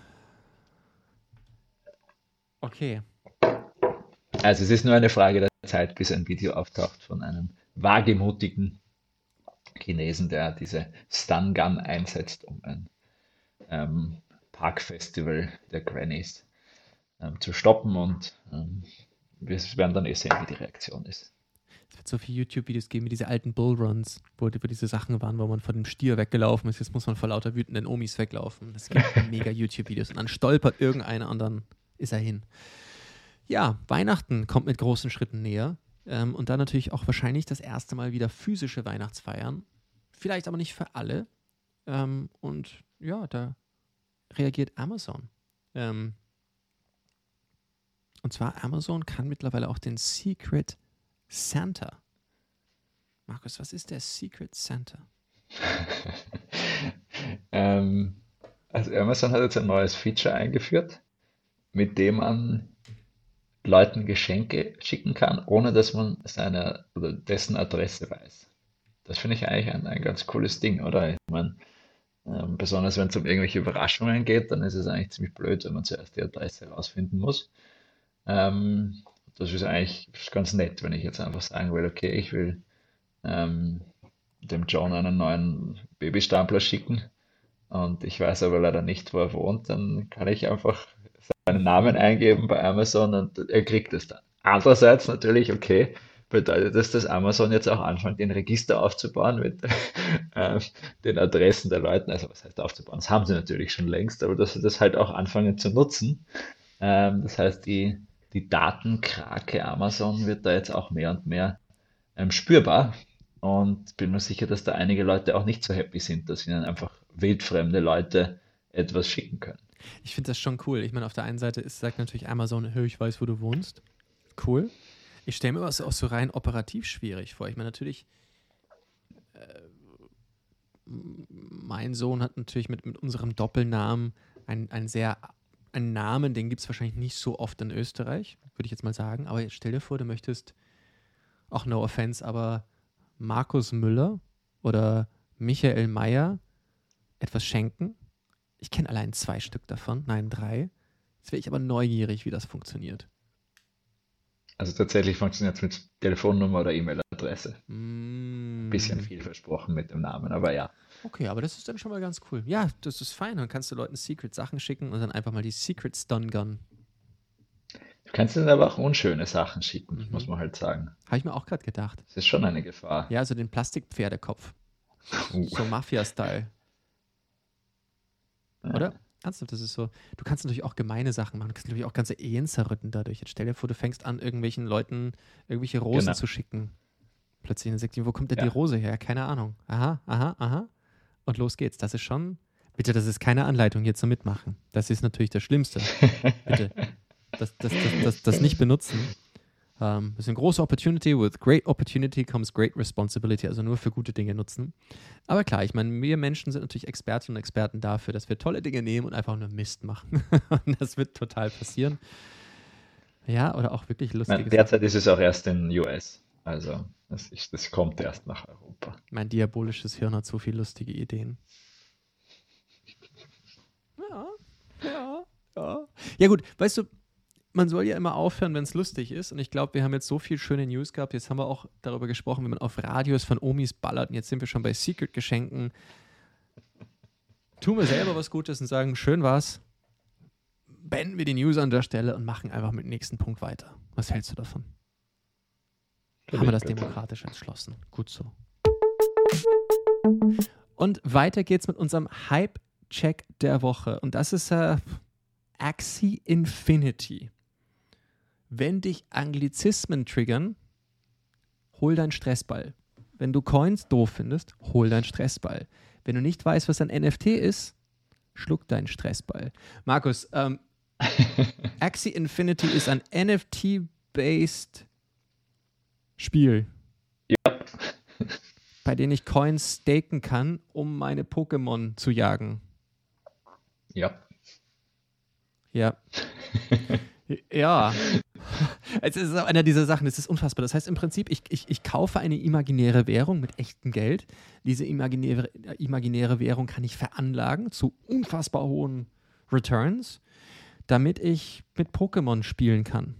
okay. Also es ist nur eine Frage der Zeit, bis ein Video auftaucht von einem wagemutigen Chinesen, der diese Stun Gun einsetzt, um ein Parkfestival der Grannies zu stoppen und wir werden dann sehen, wie die Reaktion ist. Es wird so viele YouTube-Videos geben wie diese alten Bullruns, wo diese Sachen waren, wo man von dem Stier weggelaufen ist. Jetzt muss man vor lauter wütenden Omis weglaufen. Das gibt mega YouTube-Videos. Und dann stolpert irgendeiner und dann ist er hin. Ja, Weihnachten kommt mit großen Schritten näher. Und dann natürlich auch wahrscheinlich das erste Mal wieder physische Weihnachtsfeiern. Vielleicht aber nicht für alle. Und ja, da reagiert Amazon. Und zwar Amazon kann mittlerweile auch den Secret Santa. Markus, was ist der Secret Santa? Also Amazon hat jetzt ein neues Feature eingeführt, mit dem man Leuten Geschenke schicken kann, ohne dass man seine oder dessen Adresse weiß. Das finde ich eigentlich ein ganz cooles Ding, oder? Ich meine, besonders wenn es um irgendwelche Überraschungen geht, dann ist es eigentlich ziemlich blöd, wenn man zuerst die Adresse herausfinden muss. Das ist eigentlich ganz nett, wenn ich jetzt einfach sagen will, okay, ich will ähm, dem John einen neuen Babystapler schicken und ich weiß aber leider nicht, wo er wohnt, dann kann ich einfach seinen Namen eingeben bei Amazon und er kriegt es dann. Andererseits natürlich, okay, bedeutet das, dass Amazon jetzt auch anfängt, den Register aufzubauen mit äh, den Adressen der Leute. Also was heißt aufzubauen? Das haben sie natürlich schon längst, aber dass sie das halt auch anfangen zu nutzen. Das heißt, die Datenkrake Amazon wird da jetzt auch mehr und mehr spürbar. Und bin mir sicher, dass da einige Leute auch nicht so happy sind, dass ihnen einfach wildfremde Leute etwas schicken können. Ich finde das schon cool. Ich meine, auf der einen Seite sagt natürlich Amazon, hey, ich weiß, wo du wohnst. Cool. Ich stelle mir das auch so rein operativ schwierig vor. Ich meine, natürlich, mein Sohn hat natürlich mit unserem Doppelnamen einen Namen, den gibt es wahrscheinlich nicht so oft in Österreich, würde ich jetzt mal sagen. Aber jetzt stell dir vor, du möchtest, auch no offense, aber Markus Müller oder Michael Mayer etwas schenken. Ich kenne allein 2 Stück davon, nein 3. Jetzt wäre ich aber neugierig, wie das funktioniert. Also tatsächlich funktioniert es mit Telefonnummer oder E-Mail-Adresse. Bisschen Mm. viel versprochen mit dem Namen, aber ja. Okay, aber das ist dann schon mal ganz cool. Ja, das ist fein. Dann kannst du Leuten Secret-Sachen schicken und dann einfach mal die Secret Stun Gun. Du kannst ihnen aber auch unschöne Sachen schicken, muss Mhm. man halt sagen. Habe ich mir auch gerade gedacht. Das ist schon eine Gefahr. Ja, also den Plastikpferdekopf. Uh, So Mafia-Style, oder? ja, Ernsthaft, das ist so. Du kannst natürlich auch gemeine Sachen machen. Du kannst natürlich auch ganze Ehen zerrütten dadurch. Jetzt stell dir vor, du fängst an, irgendwelchen Leuten irgendwelche Rosen genau. zu schicken. Plötzlich dann sagt die, wo kommt denn die Ja. Rose her? Keine Ahnung. Aha, aha, aha. Und los geht's. Das ist schon. Bitte, das ist keine Anleitung hier zum Mitmachen. Das ist natürlich das Schlimmste. Bitte, das nicht benutzen. Das ist eine große Opportunity. With great opportunity comes great responsibility. Also nur für gute Dinge nutzen. Aber klar, ich meine, wir Menschen sind natürlich Expertinnen und Experten dafür, dass wir tolle Dinge nehmen und einfach nur Mist machen. Und das wird total passieren. Ja, oder auch wirklich lustige Sachen. Derzeit ist es auch erst in US. Also das kommt erst nach Europa. Mein diabolisches Hirn hat so viele lustige Ideen. Ja, ja, ja. Ja gut, weißt du, man soll ja immer aufhören, wenn es lustig ist. Und ich glaube, wir haben jetzt so viel schöne News gehabt. Jetzt haben wir auch darüber gesprochen, wie man auf Radios von Omis ballert. Und jetzt sind wir schon bei Secret-Geschenken. Tun wir selber was Gutes und sagen, schön war's. Beenden wir die News an der Stelle und machen einfach mit dem nächsten Punkt weiter. Was hältst du davon? Haben wir das demokratisch entschlossen. Gut so. Und weiter geht's mit unserem Hype-Check der Woche. Und das ist Axie Infinity. Wenn dich Anglizismen triggern, hol deinen Stressball. Wenn du Coins doof findest, hol deinen Stressball. Wenn du nicht weißt, was ein NFT ist, schluck deinen Stressball. Markus, Axie Infinity ist ein NFT-based Spiel, Ja, bei dem ich Coins staken kann, um meine Pokémon zu jagen. ja. Ja. Ja. Es ist auch einer dieser Sachen, es ist unfassbar. Das heißt im Prinzip, ich kaufe eine imaginäre Währung mit echtem Geld. Diese imaginäre Währung kann ich veranlagen zu unfassbar hohen Returns, damit ich mit Pokémon spielen kann.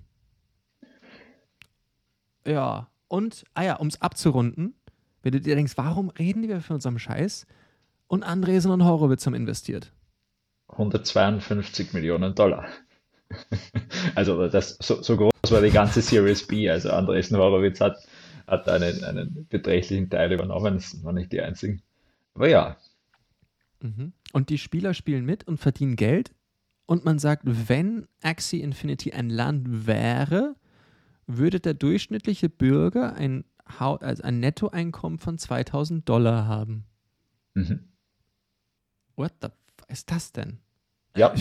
Ja. Und, um es abzurunden, wenn du dir denkst, warum reden wir für unseren Scheiß? Und Andresen und Horowitz haben investiert. 152 Millionen Dollar. Also so groß war die ganze Series B. Also Andreessen Horowitz hat einen beträchtlichen Teil übernommen. Das waren nicht die einzigen. Aber ja, Mhm. Und die Spieler spielen mit und verdienen Geld. Und man sagt, wenn Axie Infinity ein Land wäre, würde der durchschnittliche Bürger also ein Nettoeinkommen von $2.000 haben. mhm. What the f ist das denn? Ja.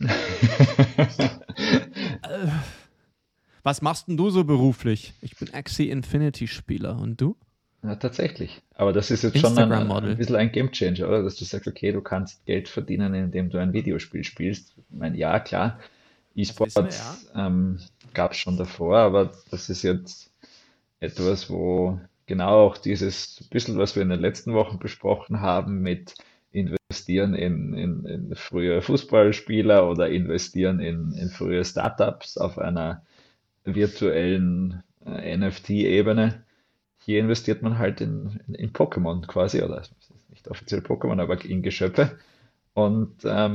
Was machst denn du so beruflich? Ich bin Axie Infinity Spieler. Und du? Ja, tatsächlich. Aber das ist jetzt schon ein Instagram-Model. bisschen ein Gamechanger, oder? Dass du sagst, okay, du kannst Geld verdienen, indem du ein Videospiel spielst. Ich meine, ja, klar, Das wissen wir, ja. E-Sport gab es schon davor, aber das ist jetzt etwas, wo genau auch dieses bisschen, was wir in den letzten Wochen besprochen haben, mit investieren in frühe Fußballspieler oder investieren in frühe Startups auf einer virtuellen NFT-Ebene. Hier investiert man halt in Pokémon quasi, oder es ist nicht offiziell Pokémon, aber in Geschöpfe und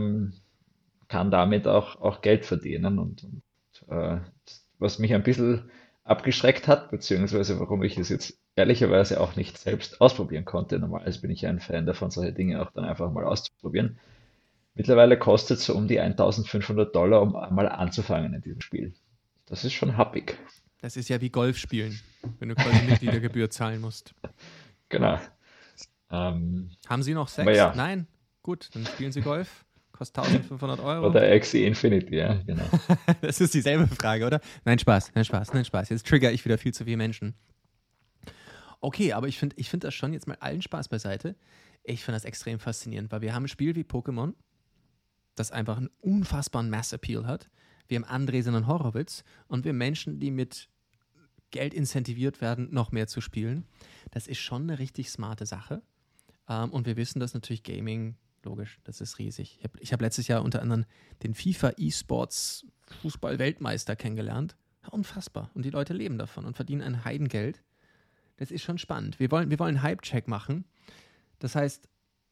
kann damit auch Geld verdienen. Und was mich ein bisschen abgeschreckt hat, beziehungsweise warum ich es jetzt ehrlicherweise auch nicht selbst ausprobieren konnte. Normalerweise bin ich ja ein Fan davon, solche Dinge auch dann einfach mal auszuprobieren. Mittlerweile kostet es so um die 1.500 $, um einmal anzufangen in diesem Spiel. Das ist schon happig. Das ist ja wie Golf spielen, wenn du quasi Mitgliedergebühr zahlen musst. Genau. Ähm, Haben Sie noch aber Sex? ja, Nein? Gut, dann spielen Sie Golf. Kostet 1.500 €. oder Axie Infinity, ja, genau. Das ist dieselbe Frage, oder? Nein, Spaß, nein, Spaß, nein, Spaß. Jetzt trigger ich wieder viel zu viele Menschen. Okay, aber ich find das schon jetzt mal allen Spaß beiseite. Ich finde das extrem faszinierend, weil wir haben ein Spiel wie Pokémon, das einfach einen unfassbaren Mass-Appeal hat. Wir haben Andresen und Horowitz und wir Menschen, die mit Geld incentiviert werden, noch mehr zu spielen. Das ist schon eine richtig smarte Sache. Und wir wissen, dass natürlich Gaming, logisch, das ist riesig. Ich hab letztes Jahr unter anderem den FIFA E-Sports Fußball-Weltmeister kennengelernt. Unfassbar. Und die Leute leben davon und verdienen ein Heidengeld. Das ist schon spannend. Wir wollen einen Hype-Check machen. Das heißt,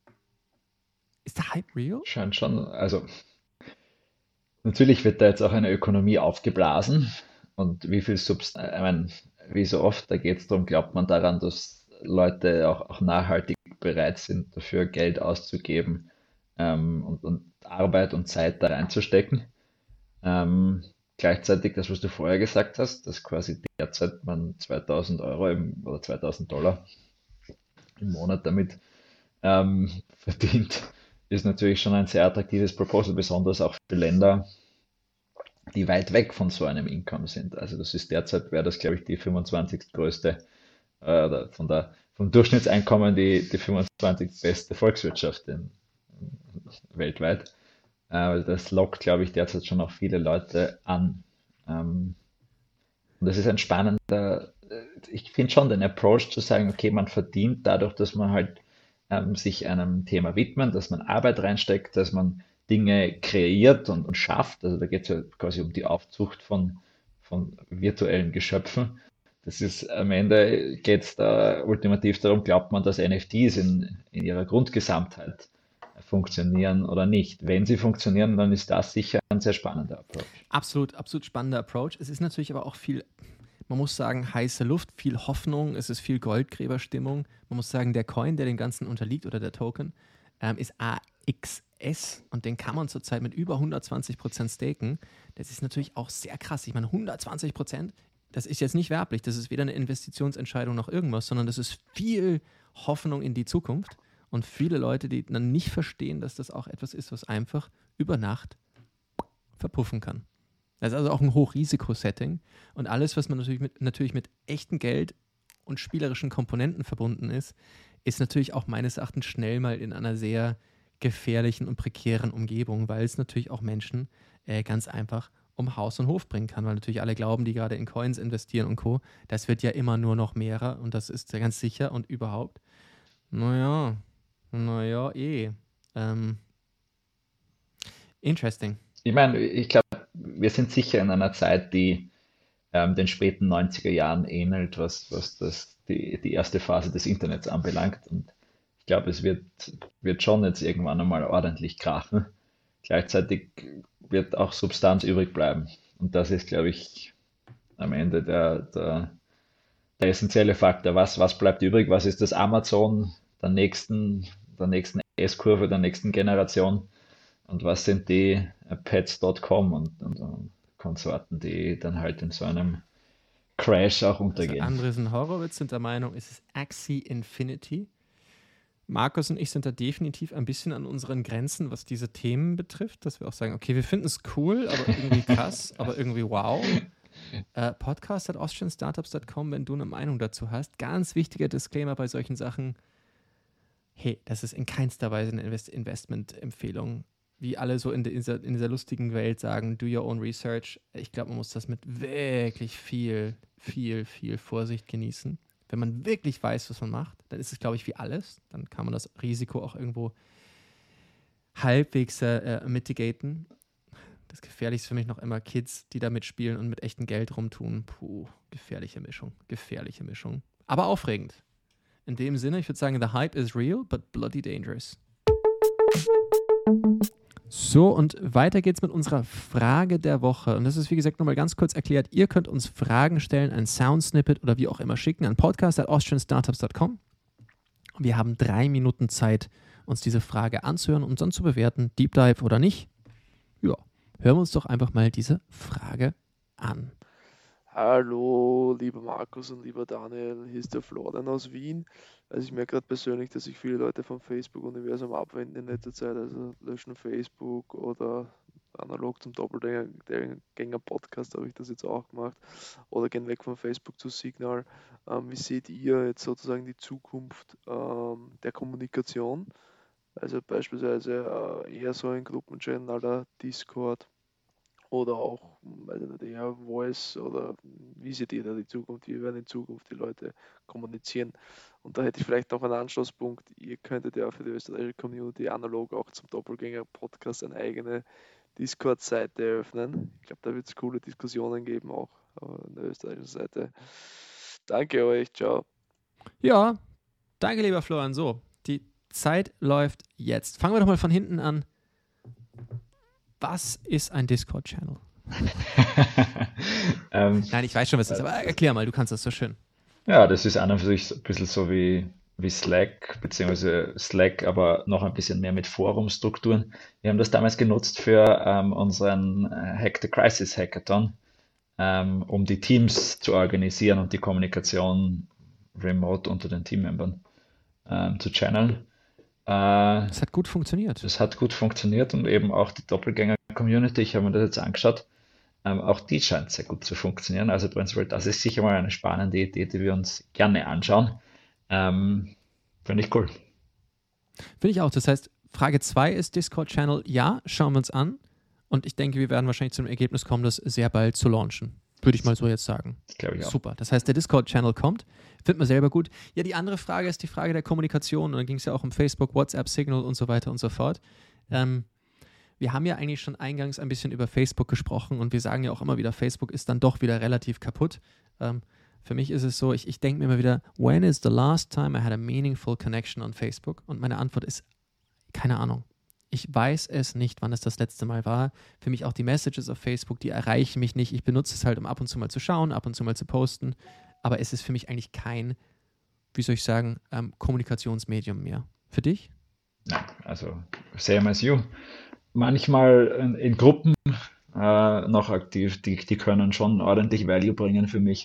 ist der Hype real? Scheint schon, also natürlich wird da jetzt auch eine Ökonomie aufgeblasen und wie viel ich meine, wie so oft, da geht es darum, glaubt man daran, dass Leute auch nachhaltig bereit sind, dafür Geld auszugeben und Arbeit und Zeit da reinzustecken. Gleichzeitig das, was du vorher gesagt hast, dass quasi derzeit man 2.000 € oder 2.000 $ im Monat damit verdient, ist natürlich schon ein sehr attraktives Proposal, besonders auch für Länder, die weit weg von so einem Income sind. Also das ist derzeit, wäre das, glaube ich, die 25. größte, oder vom Durchschnittseinkommen die 25. beste Volkswirtschaft weltweit. Das lockt, glaube ich, derzeit schon auch viele Leute an. Und das ist ein spannender, ich finde schon den Approach zu sagen, okay, man verdient dadurch, dass man halt sich einem Thema widmet, dass man Arbeit reinsteckt, dass man Dinge kreiert und schafft. Also da geht es ja quasi um die Aufzucht von virtuellen Geschöpfen. Das ist am Ende geht es da ultimativ darum, glaubt man, dass NFTs in ihrer Grundgesamtheit funktionieren oder nicht. Wenn sie funktionieren, dann ist das sicher ein sehr spannender Approach. Absolut, absolut spannender Approach. Es ist natürlich aber auch viel, man muss sagen, heiße Luft, viel Hoffnung, es ist viel Goldgräberstimmung. Man muss sagen, der Coin, der dem Ganzen unterliegt oder der Token, ist AXS und den kann man zurzeit mit über 120% staken. Das ist natürlich auch sehr krass. Ich meine, 120%, das ist jetzt nicht werblich, das ist weder eine Investitionsentscheidung noch irgendwas, sondern das ist viel Hoffnung in die Zukunft und viele Leute, die dann nicht verstehen, dass das auch etwas ist, was einfach über Nacht verpuffen kann. Das ist also auch ein Hochrisikosetting und alles, was man natürlich mit echtem Geld und spielerischen Komponenten verbunden ist, ist natürlich auch meines Erachtens schnell mal in einer sehr gefährlichen und prekären Umgebungen, weil es natürlich auch Menschen ganz einfach um Haus und Hof bringen kann, weil natürlich alle glauben, die gerade in Coins investieren und Co., das wird ja immer nur noch mehrer und das ist ja ganz sicher und überhaupt. Naja, Ähm, interesting. Ich meine, ich glaube, wir sind sicher in einer Zeit, die den späten 90er Jahren ähnelt, was die erste Phase des Internets anbelangt. Und ich glaube, wird schon jetzt irgendwann einmal ordentlich krachen. Gleichzeitig wird auch Substanz übrig bleiben. Und das ist, glaube ich, am Ende der essentielle Faktor. Was bleibt übrig? Was ist das Amazon der nächsten S-Kurve, der nächsten Generation? Und was sind die Pets.com und Konsorten, die dann halt in so einem Crash auch Also untergehen? Andresen Horowitz sind der Meinung, es ist Axie Infinity. Markus und ich sind da definitiv ein bisschen an unseren Grenzen, was diese Themen betrifft, dass wir auch sagen, okay, wir finden es cool, aber irgendwie krass, aber irgendwie wow. Podcast@austrianstartups.com, wenn du eine Meinung dazu hast. Ganz wichtiger Disclaimer bei solchen Sachen. Hey, das ist in keinster Weise eine Investment-Empfehlung. Wie alle so in dieser lustigen Welt sagen, do your own research. Ich glaube, man muss das mit wirklich viel Vorsicht genießen. Wenn man wirklich weiß, was man macht, dann ist es, glaube ich, wie alles. Dann kann man das Risiko auch irgendwo halbwegs mitigaten. Das Gefährlichste für mich noch immer Kids, die da mitspielen und mit echtem Geld rumtun. Puh, gefährliche Mischung. Aber aufregend. In dem Sinne, ich würde sagen, the hype is real, but bloody dangerous. So, und weiter geht's mit unserer Frage der Woche. Und das ist, wie gesagt, nochmal ganz kurz erklärt. Ihr könnt uns Fragen stellen, ein Soundsnippet oder wie auch immer schicken an podcast@austrianstartups.com. Wir haben 3 Minuten Zeit, uns diese Frage anzuhören und dann zu bewerten, Deep Dive oder nicht. Ja, hören wir uns doch einfach mal diese Frage an. Hallo, lieber Markus und lieber Daniel, hier ist der Florian aus Wien. Also ich merke gerade persönlich, dass sich viele Leute vom Facebook-Universum abwenden in letzter Zeit, also löschen Facebook oder analog zum Doppelgänger-Podcast habe ich das jetzt auch gemacht oder gehen weg von Facebook zu Signal. Wie seht ihr jetzt sozusagen die Zukunft der Kommunikation? Also beispielsweise eher so ein Gruppenchannel à la Discord oder auch, weiß ich nicht, eher Voice oder wie seht ihr da die Zukunft? Wie werden in Zukunft die Leute kommunizieren? Und da hätte ich vielleicht noch einen Anschlusspunkt. Ihr könntet ja für die österreichische Community analog auch zum Doppelgänger-Podcast eine eigene Discord-Seite eröffnen. Ich glaube, da wird es coole Diskussionen geben, auch an der österreichischen Seite. Danke euch, ciao. Ja, danke, lieber Florian. So, die Zeit läuft jetzt. Fangen wir doch mal von hinten an. Was ist ein Discord-Channel? Nein, ich weiß schon, was es ist, aber erklär mal, du kannst das so schön. Ja, das ist an und für sich ein bisschen so wie Slack, beziehungsweise Slack, aber noch ein bisschen mehr mit Forumstrukturen. Wir haben das damals genutzt für unseren Hack the Crisis Hackathon, um die Teams zu organisieren und die Kommunikation remote unter den Teammembern zu channeln. Es hat gut funktioniert. Das hat gut funktioniert und eben auch die Doppelgänger-Community, ich habe mir das jetzt angeschaut, auch die scheint sehr gut zu funktionieren. Also prinzipiell, das ist sicher mal eine spannende Idee, die wir uns gerne anschauen. Finde ich cool. Finde ich auch. Das heißt, Frage 2 ist Discord-Channel. Ja, schauen wir uns an. Und ich denke, wir werden wahrscheinlich zum Ergebnis kommen, das sehr bald zu launchen. Würde ich mal so jetzt sagen. Glaube ich auch. Super. Das heißt, der Discord-Channel kommt. Findet man selber gut. Ja, die andere Frage ist die Frage der Kommunikation. Und dann ging es ja auch um Facebook, WhatsApp, Signal und so weiter und so fort. Wir haben ja eigentlich schon eingangs ein bisschen über Facebook gesprochen und wir sagen ja auch immer wieder, Facebook ist dann doch wieder relativ kaputt. Für mich ist es so, ich denke mir immer wieder, when is the last time I had a meaningful connection on Facebook? Und meine Antwort ist, keine Ahnung. Ich weiß es nicht, wann es das letzte Mal war. Für mich auch die Messages auf Facebook, die erreichen mich nicht. Ich benutze es halt, um ab und zu mal zu schauen, ab und zu mal zu posten. Aber es ist für mich eigentlich kein, wie soll ich sagen, Kommunikationsmedium mehr. Für dich? Nein, also same as you. Manchmal in Gruppen noch aktiv, die können schon ordentlich Value bringen für mich.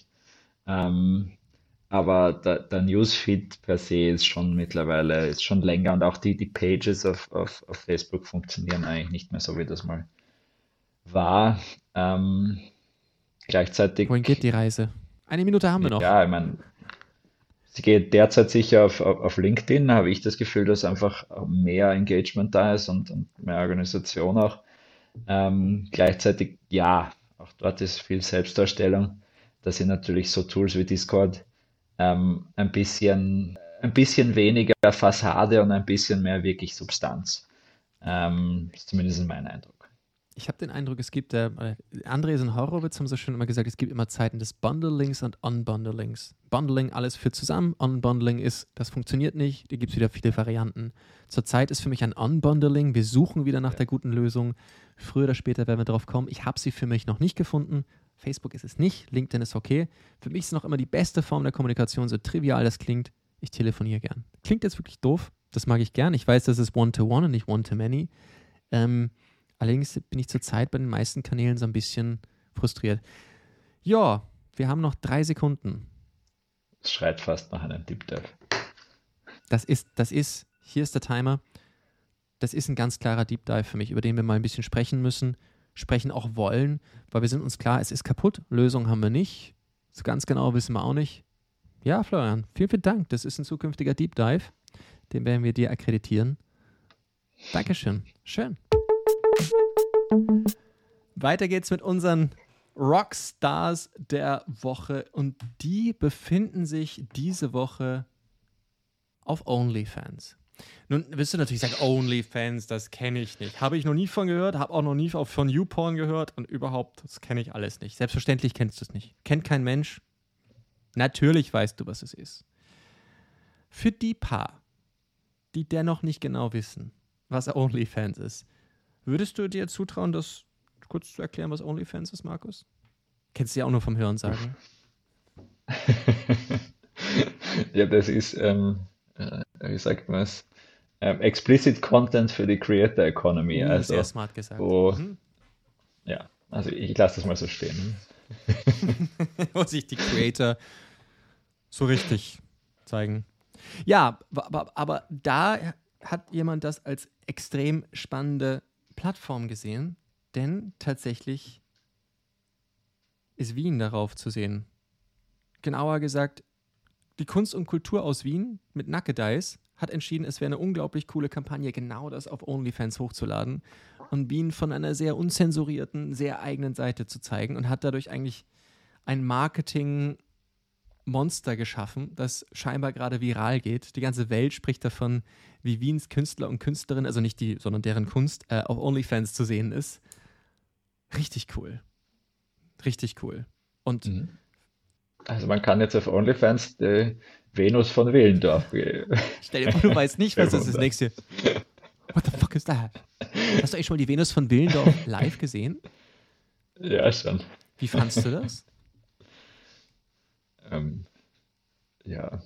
Aber der Newsfeed per se ist schon mittlerweile, ist schon länger und auch die Pages auf Facebook funktionieren eigentlich nicht mehr so, wie das mal war. Gleichzeitig, Wohin geht die Reise? 1 Minute haben wir noch. ja, ich meine, sie geht derzeit sicher auf LinkedIn, habe ich das Gefühl, dass einfach mehr Engagement da ist und mehr Organisation auch. Gleichzeitig, ja, auch dort ist viel Selbstdarstellung. Da sind natürlich so Tools wie Discord ein bisschen weniger Fassade und ein bisschen mehr wirklich Substanz. Ist zumindest mein Eindruck. Ich habe den Eindruck, es gibt, Andresen Horowitz haben so schön immer gesagt, es gibt immer Zeiten des Bundlings und Unbundlings. Bundling, alles führt zusammen. Unbundling ist, das funktioniert nicht, da gibt es wieder viele Varianten. Zurzeit ist für mich ein Unbundling, wir suchen wieder nach der guten Lösung. Früher oder später werden wir darauf kommen. Ich habe sie für mich noch nicht gefunden. Facebook ist es nicht, LinkedIn ist okay. Für mich ist noch immer die beste Form der Kommunikation, so trivial das klingt. Ich telefoniere gern. Klingt jetzt wirklich doof, das mag ich gern. Ich weiß, das ist One-to-One und nicht One-to-Many. Allerdings bin ich zurzeit bei den meisten Kanälen so ein bisschen frustriert. Ja, wir haben noch 3 Sekunden. Es schreit fast nach einem Deep Dive. Hier ist der Timer. Das ist ein ganz klarer Deep Dive für mich, über den wir mal ein bisschen sprechen müssen, sprechen auch wollen, weil wir sind uns klar, es ist kaputt, Lösung haben wir nicht. So ganz genau wissen wir auch nicht. Ja, Florian, vielen, vielen Dank. Das ist ein zukünftiger Deep Dive. Den werden wir dir akkreditieren. Dankeschön. Schön. Weiter geht's mit unseren Rockstars der Woche und die befinden sich diese Woche auf OnlyFans. Nun wirst du natürlich sagen, OnlyFans, das kenne ich nicht. Habe ich noch nie von gehört, habe auch noch nie von YouPorn gehört und überhaupt, das kenne ich alles nicht. Selbstverständlich kennst du es nicht. Kennt kein Mensch. Natürlich weißt du, was es ist. Für die paar, die dennoch nicht genau wissen, was OnlyFans ist, würdest du dir zutrauen, das kurz zu erklären, was OnlyFans ist, Markus? Kennst du ja auch nur vom Hörensagen. Ja, das ist, wie sagt man es, explicit Content für die Creator Economy. Also, sehr smart gesagt. Ja, also ich lasse das mal so stehen. Wo sich die Creator so richtig zeigen. Ja, aber da hat jemand das als extrem spannende Plattform gesehen, denn tatsächlich ist Wien darauf zu sehen. Genauer gesagt, die Kunst und Kultur aus Wien mit Nackedeis hat entschieden, es wäre eine unglaublich coole Kampagne, genau das auf OnlyFans hochzuladen und Wien von einer sehr unzensurierten, sehr eigenen Seite zu zeigen und hat dadurch eigentlich ein Marketing-Monster geschaffen, das scheinbar gerade viral geht. Die ganze Welt spricht davon, wie Wiens Künstler und Künstlerinnen, also nicht die, sondern deren Kunst, auf OnlyFans zu sehen ist. Richtig cool. Richtig cool. Und also man kann jetzt auf OnlyFans die Venus von Willendorf. Stell dir vor, du weißt nicht, was das ist. Nächste. What the fuck is that? Hast du eigentlich schon mal die Venus von Willendorf live gesehen? Ja, schon. Wie fandst du das? Ja.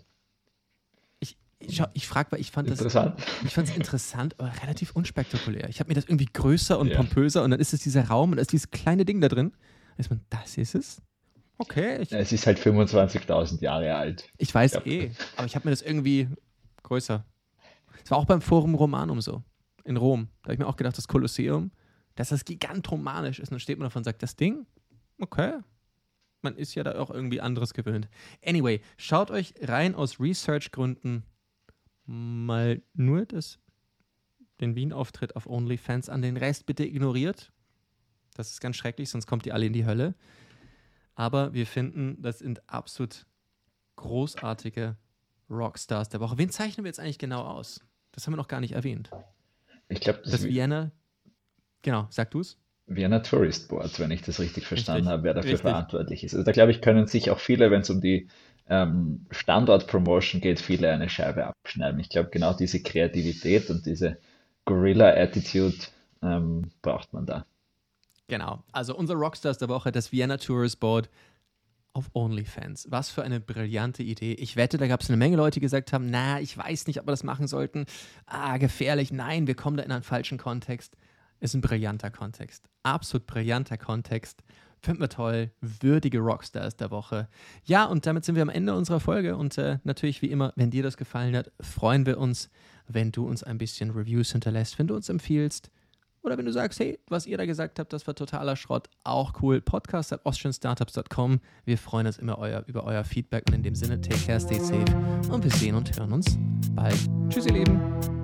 Ich frage, weil ich fand es Interessant. aber relativ unspektakulär. Ich habe mir das irgendwie größer und Ja. pompöser und dann ist es dieser Raum und da ist dieses kleine Ding da drin. Da ist man, das ist es? Okay, Es ist halt 25.000 Jahre alt. ich weiß Ja. aber ich habe mir das irgendwie größer. Es war auch beim Forum Romanum so, in Rom. Da habe ich mir auch gedacht, das Kolosseum, dass das gigantomanisch ist. Und dann steht man davon und sagt, das Ding? Okay. Man ist ja da auch irgendwie anderes gewöhnt. Anyway, schaut euch rein aus Research-Gründen mal nur den Wien-Auftritt auf OnlyFans an. Den Rest bitte ignoriert. Das ist ganz schrecklich, sonst kommt ihr alle in die Hölle. Aber wir finden, das sind absolut großartige Rockstars der Woche. Wen zeichnen wir jetzt eigentlich genau aus? Das haben wir noch gar nicht erwähnt. Ich glaube, das Das ist Vienna, genau, sag du es. Vienna Tourist Board, wenn ich das richtig verstanden Richtig, habe, wer dafür richtig. verantwortlich ist. Also da glaube ich, können sich auch viele, wenn es um die Standort-Promotion geht, viele eine Scheibe abschneiden. Ich glaube, genau diese Kreativität und diese Gorilla-Attitude braucht man da. Genau, also unser Rockstars der Woche, das Vienna Tourist Board auf OnlyFans. Was für eine brillante Idee. Ich wette, da gab es eine Menge Leute, die gesagt haben, na, ich weiß nicht, ob wir das machen sollten. Gefährlich. Nein, wir kommen da in einen falschen Kontext. Ist ein brillanter Kontext. Absolut brillanter Kontext. Finden wir toll. Würdige Rockstars der Woche. Ja, und damit sind wir am Ende unserer Folge. Und natürlich, wie immer, wenn dir das gefallen hat, freuen wir uns, wenn du uns ein bisschen Reviews hinterlässt, wenn du uns empfiehlst. Oder wenn du sagst, hey, was ihr da gesagt habt, das war totaler Schrott, auch cool. podcast@austrianstartups.com. Wir freuen uns immer über euer Feedback und in dem Sinne, take care, stay safe und wir sehen und hören uns bald. Tschüss, ihr Lieben.